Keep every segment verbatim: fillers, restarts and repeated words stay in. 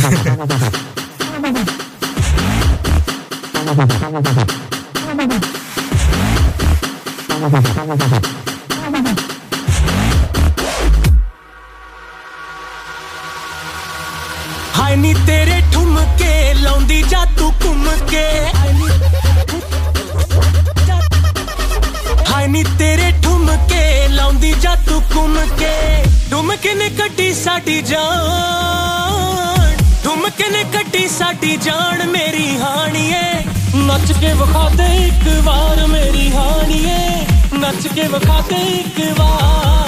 हाय नी तेरे ठुमके लौंदी जा तू घुम के हाय नी तेरे ठुमके लौंदी जा तू घुम के ठुमके ने कड्डी साडी जान ठुमके ने कड्डी साडी जान मेरी हाणीए नच के विखा दे एक बार मेरी हाणीए नच के विखा दे एक बार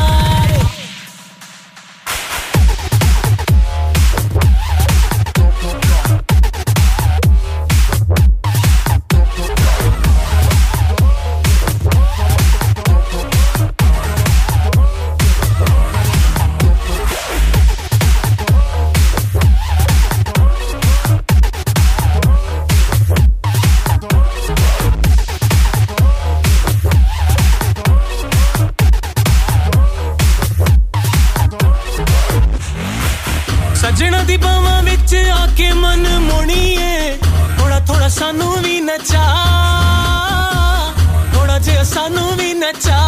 सजना दी बावां विच आके मन मोणीए थोड़ा थोड़ा सानू भी नचा थोड़ा जिहा सानू भी नचा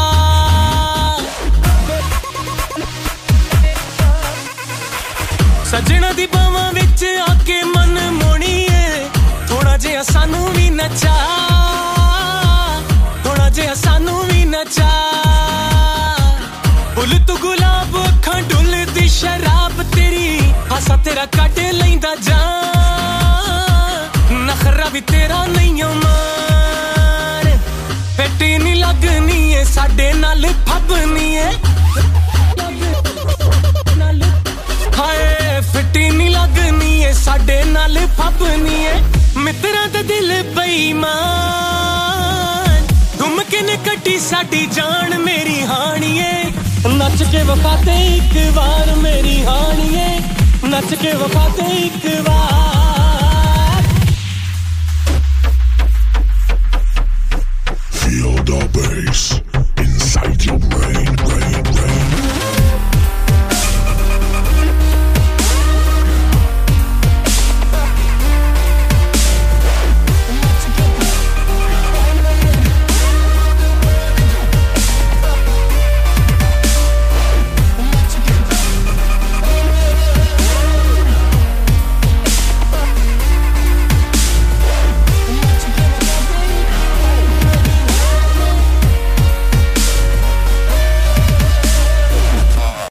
सजना दी बावां विच आके मन मोणीए थोड़ा जिहा सानू भी नचा थोड़ा जिहा सानू भी नचा फुल तू गुलाब अखां डुलदी शराब तेरी हासा तेरा काट लैंदा जान नखरा भी तेरा नहीं मार पेटी नहीं लगनी है साडे नाल फबनी है हाय फिटी नहीं लगनी है साडे नाल फबनी है मित्रा दा दिल बेईमान धुमके ने कटी साडी जान मेरी हाणीए नच के वफा दे एक बार मेरी हाणीए नच के वफा दे एक बार